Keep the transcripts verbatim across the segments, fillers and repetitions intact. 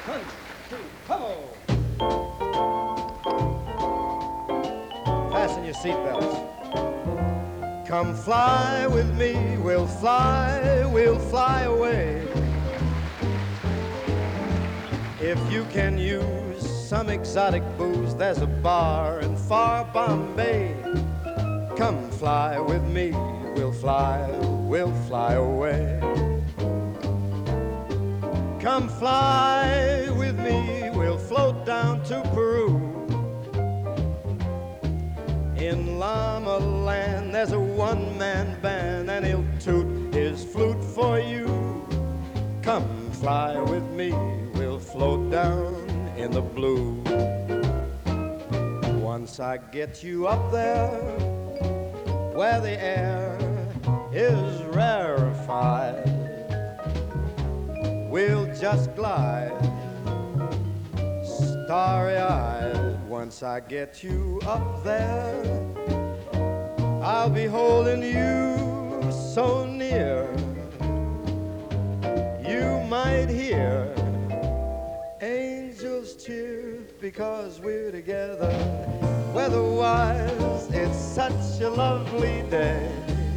One, two, ho! Fasten your seatbelts. Come fly with me, we'll fly, we'll fly away. If you can use some exotic booze, there's a bar in far Bombay. Come fly with me, we'll fly, we'll fly away. Come fly with me, we'll float down to Peru. In Llama Land, there's a one-man band, and he'll toot his flute for you. Come fly with me, we'll float down in the blue. Once I get you up there, where the air is rarefied, we'll just glide, starry-eyed. Once I get you up there, I'll be holding you so near, you might hear angels cheer because we're together. Weather-wise, it's such a lovely day.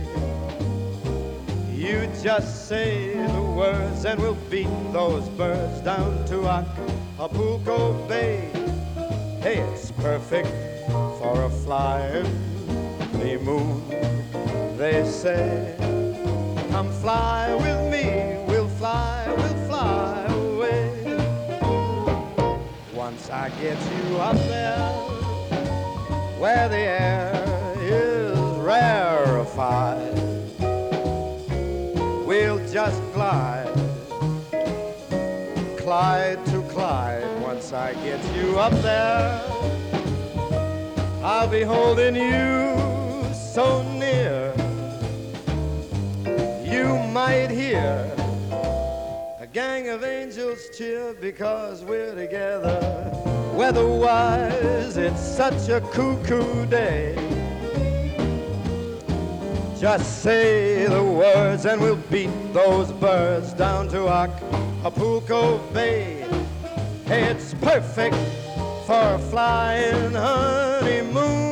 You just say the words and we'll beat those birds down to Acapulco Bay. Hey, it's perfect for a flying honeymoon, they say. Come fly with me, we'll fly, we'll fly away. Once I get you up there, where the air is rarefied, we'll just glide, Clyde to Clyde. Once I get you up there, I'll be holding you so near, you might hear a gang of angels cheer because we're together. Weather-wise, it's such a cuckoo day. Just say the words and we'll beat those birds down to Acapulco Bay. Hey, it's perfect for a flying honeymoon.